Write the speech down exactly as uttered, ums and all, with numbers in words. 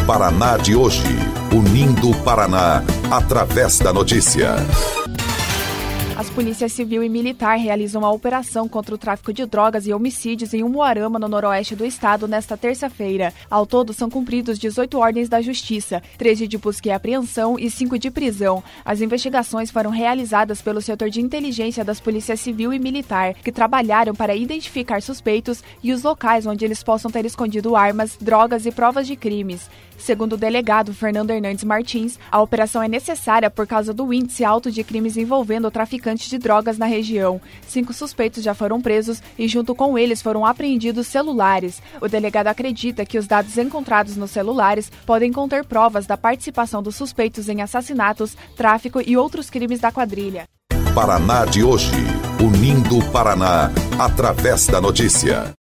Paraná de hoje, unindo o Paraná através da notícia. As polícias civil e militar realizam uma operação contra o tráfico de drogas e homicídios em Umuarama, no noroeste do estado, nesta terça-feira. Ao todo, são cumpridos dezoito ordens da justiça, treze de busca e apreensão e cinco de prisão. As investigações foram realizadas pelo setor de inteligência das polícias civil e militar, que trabalharam para identificar suspeitos e os locais onde eles possam ter escondido armas, drogas e provas de crimes. Segundo o delegado Fernando Hernandes Martins, a operação é necessária por causa do índice alto de crimes envolvendo traficantes de drogas na região. Cinco suspeitos já foram presos e junto com eles foram apreendidos celulares. O delegado acredita que os dados encontrados nos celulares podem conter provas da participação dos suspeitos em assassinatos, tráfico e outros crimes da quadrilha. Paraná de hoje, unindo o Paraná através da notícia.